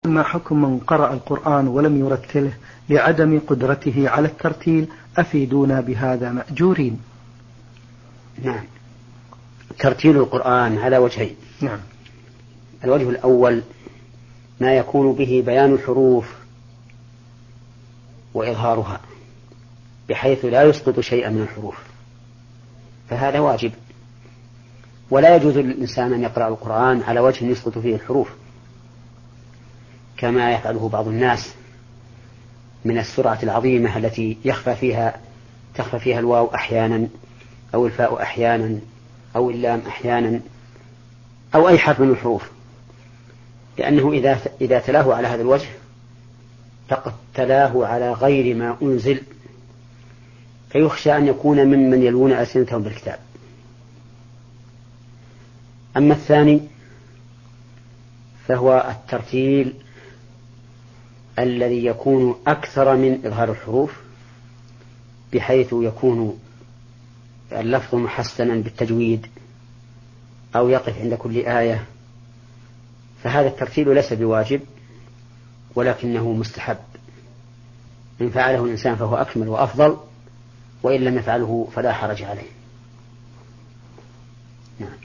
ما حكم من قرأ القرآن ولم يرتله لعدم قدرته على الترتيل؟ أفيدونا بهذا مأجورين. نعم، ترتيل القرآن على وجهين. نعم. الوجه الأول ما يكون به بيان الحروف وإظهارها بحيث لا يسقط شيئا من الحروف، فهذا واجب، ولا يجوز للإنسان أن يقرأ القرآن على وجه يسقط فيه الحروف كما يفعله بعض الناس من السرعة العظيمة التي تخفى فيها الواو أحيانا أو الفاء أحيانا أو اللام أحيانا أو أي حرف من الحروف، لأنه إذا تلاه على هذا الوجه فقد تلاه على غير ما أنزل، فيخشى أن يكون ممن يلوون ألسنتهم بالكتاب. أما الثاني فهو الترتيل الذي يكون أكثر من إظهار الحروف بحيث يكون اللفظ محسنا بالتجويد أو يقف عند كل آية، فهذا الترتيل ليس بواجب ولكنه مستحب، إن فعله الإنسان فهو أكمل وأفضل، وإن لم يفعله فلا حرج عليه. نعم.